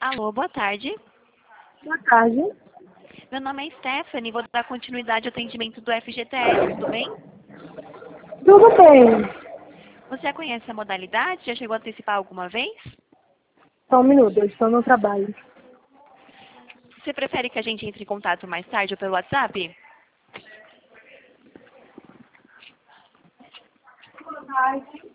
Alô, boa tarde. Boa tarde. Meu nome é Stephanie, vou dar continuidade ao atendimento do FGTS, tudo bem? Tudo bem. Você já conhece a modalidade? Já chegou a antecipar alguma vez? Só um minuto, eu estou no trabalho. Você prefere que a gente entre em contato mais tarde ou pelo WhatsApp? Boa tarde.